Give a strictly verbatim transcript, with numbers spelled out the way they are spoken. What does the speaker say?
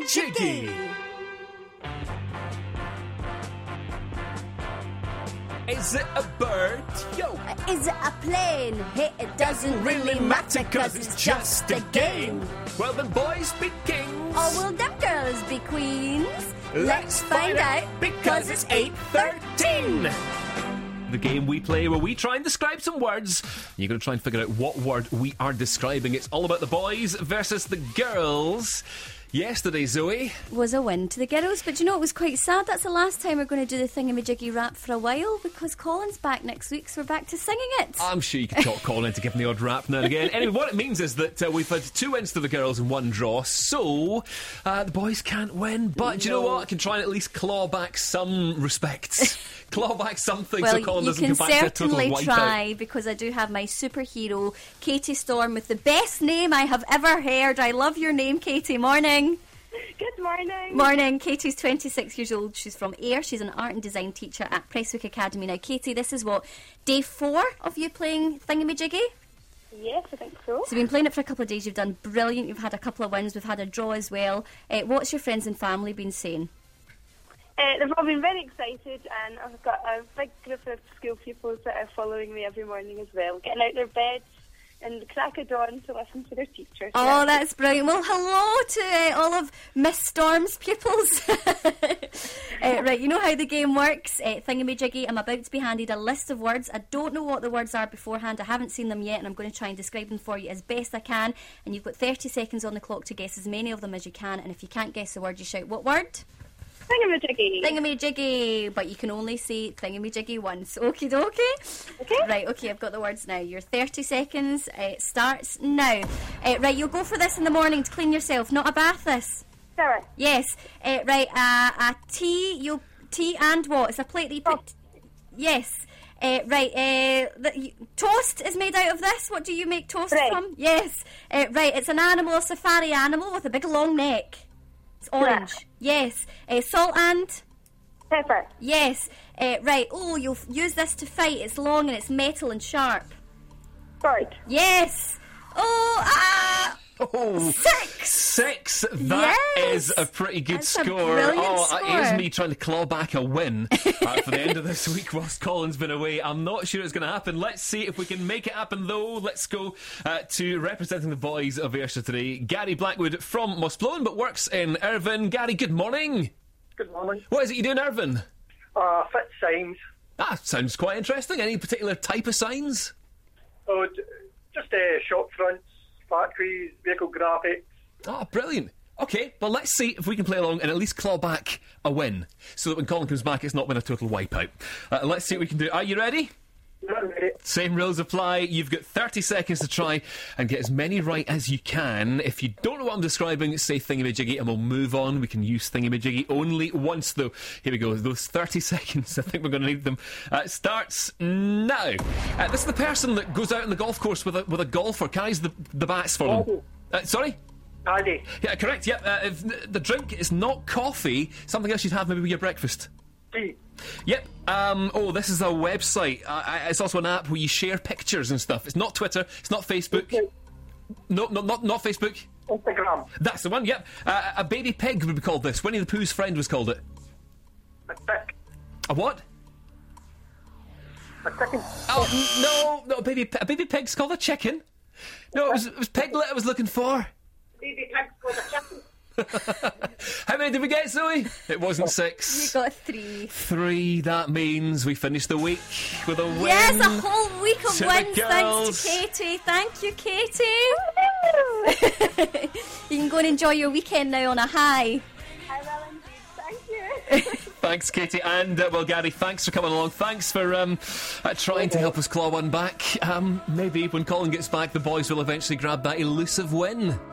Thingamajiggy! Is it a bird? Yo! Is it a plane? Hey, it doesn't really matter cause it's just a game. Well, then boys be kings. Or will them girls be queens? Let's find out because it's eight thirteen. The game we play where we try and describe some words. You're going to try and figure out what word we are describing. It's all about the boys versus the girls. Yesterday, Zoe, was a win to the girls, but you know it was quite sad. That's the last time we're going to do the Thingamajiggy rap for a while because Colin's back next week, so we're back to singing it. I'm sure you can talk Colin into giving the odd rap now and again. Anyway, what it means is that uh, we've had two wins to the girls and one draw, so uh, the boys can't win. But do you know what? I can try and at least claw back some respect. Claw back something well, so Colin doesn't come come back to a total certainly wipeout. try because I do have my superhero Katie Storm with the best name I have ever heard. I love your name, Katie. Morning. Good morning. Morning. Katie's twenty-six years old. She's from Ayr. She's an art and design teacher at Prestwick Academy. Now, Katie, this is what, day four of you playing Thingamajiggy? Yes, I think so. So you've been playing it for a couple of days. You've done brilliant. You've had a couple of wins. We've had a draw as well. Uh, what's your friends and family been saying? Uh, they've all been very excited, and I've got a big group of school pupils that are following me every morning as well, getting out their beds in the crack of dawn to listen to their teachers. Oh, yeah. That's brilliant. Well, hello to uh, all of Miss Storm's pupils. uh, right, you know how the game works. Uh, Thingamajiggy, I'm about to be handed a list of words. I don't know what the words are beforehand. I haven't seen them yet, and I'm going to try and describe them for you as best I can. And you've got thirty seconds on the clock to guess as many of them as you can. And if you can't guess the word, you shout, what word? Thingamajiggy. Thingamajiggy, but you can only say Thingamajiggy once. Okie dokie. Okay. Right, okay, I've got the words now. Your thirty seconds uh, starts now. Uh, right, you'll go for this in the morning to clean yourself, not a bath this. Sarah. Yes. Uh, right, uh, a tea, you'll, tea and what? It's a plate that you put... Oh. Yes. Uh, right, uh, the, you, toast is made out of this. What do you make toast Bread. from? Yes. Uh, right, it's an animal, a safari animal with a big long neck. It's orange. Black. Yes. Uh, salt and... Pepper. Yes. Uh, right. Oh, you'll f- use this to fight. It's long and it's metal and sharp. Bird. Yes. Oh, ah! Oh, Six. Six. That Yes. is a pretty good That's a score. brilliant oh, score. it is me trying to claw back a win uh, for the end of this week whilst Colin's been away. I'm not sure it's going to happen. Let's see if we can make it happen, though. Let's go uh, to representing the boys of Ayrshire today. Gary Blackwood from Mossblown, but works in Irvine. Gary, good morning. Good morning. What is it you do in Irvine? Uh, fit signs. Ah, sounds quite interesting. Any particular type of signs? Oh, d- just uh, shop fronts, factories, vehicle graphics. Oh, brilliant. Okay, well, let's see if we can play along and at least claw back a win so that when Colin comes back, it's not been a total wipeout. Uh, let's see what we can do. Are you ready? Not ready. Same rules apply. You've got thirty seconds to try and get as many right as you can. If you don't know what I'm describing, say Thingamajiggy and we'll move on. We can use Thingamajiggy only once, though. Here we go. Those thirty seconds, I think we're going to need them. Uh, starts now. Uh, this is the person that goes out on the golf course with a, with a golfer, carries the, the bats for them. Uh, sorry? Paddy. Yeah, correct. Yep. Uh, if the drink is not coffee, something else you'd have maybe with your breakfast. Tea. Yep. Um, oh, this is a website. Uh, it's also an app where you share pictures and stuff. It's not Twitter. It's not Facebook. No, no, not not Facebook. Instagram. That's the one. Yep. Uh, a baby pig would be called this. Winnie the Pooh's friend was called it. A tick. A what? A chicken. Oh no, no. A baby, a baby pig's called a chicken. No, it was it was Piglet I was looking for. Baby pig's called a chicken. How many did we get, Zoe? It wasn't You six. got three. Three. That means we finished the week with a win. Yes, a whole week of to the wins girls. thanks to Katie. Thank you, Katie. You can go and enjoy your weekend now on a high. I will indeed. Thank you. Thanks, Katie. And, uh, well, Gary, thanks for coming along. Thanks for um, uh, trying to help us claw one back. Um, maybe when Colin gets back, the boys will eventually grab that elusive win.